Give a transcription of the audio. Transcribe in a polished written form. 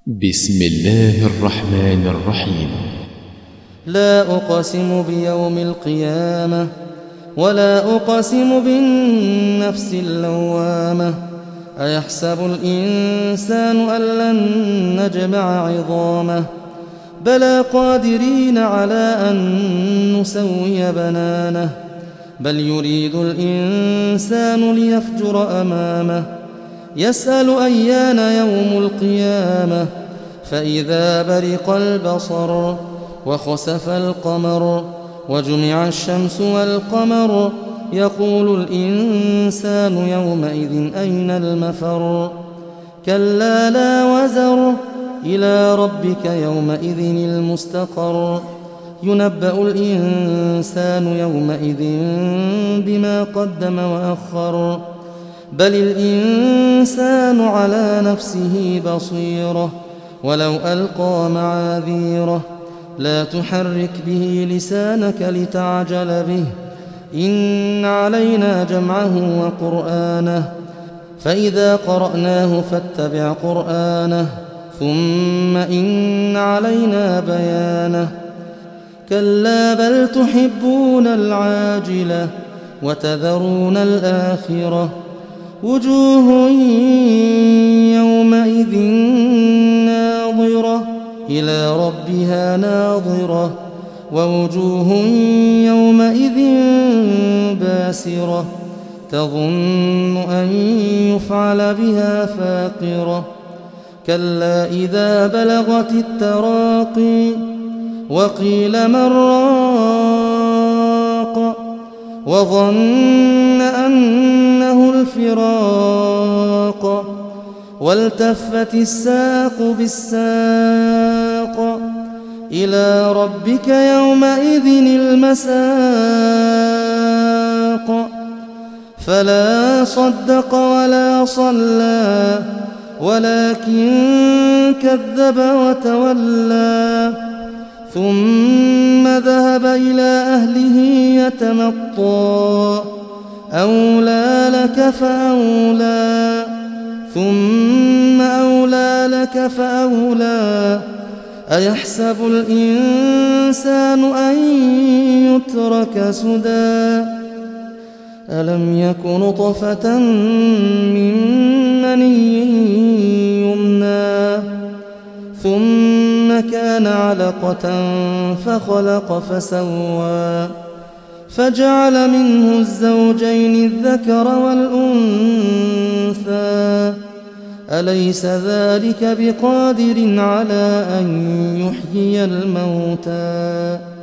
بسم الله الرحمن الرحيم. لا أقسم بيوم القيامة ولا أقسم بالنفس اللوامة. أيحسب الإنسان أن لن نجمع عظامه بلى قادرين على أن نسوي بنانه بل يريد الإنسان ليفجر أمامه يسأل أيان يوم القيامة فإذا برق البصر وخسف القمر وجمع الشمس والقمر يقول الإنسان يومئذ أين المفر كلا لا وزر إلى ربك يومئذ المستقر ينبأ الإنسان يومئذ بما قدم وأخر بل الإنسان على نفسه بصيرة ولو ألقى معاذيره لا تحرك به لسانك لتعجل به إن علينا جمعه وقرآنه فإذا قرأناه فاتبع قرآنه ثم إن علينا بيانه كلا بل تحبون العاجلة وتذرون الآخرة وجوه يومئذ ناظرة إلى ربها ناظرة ووجوه يومئذ باسرة تظن أن يفعل بها فاقرة كلا إذا بلغت التراقي وقيل من راق وظن أنه الفراق والتفت الساق بالساق إلى ربك يومئذ المساق فلا صدق ولا صلى ولكن كذب وتولى ثم ذهب إلى أهله يتمطى أولى لك فأولى ثم أولى لك فأولى أيحسب الإنسان أن يترك سدى ألم يك نطفة من مني يمنى ثم كان علقة فخلق فسوى فجعل منه الزوجين الذكر والأنثى أليس ذلك بقادر على أن يحيي الموتى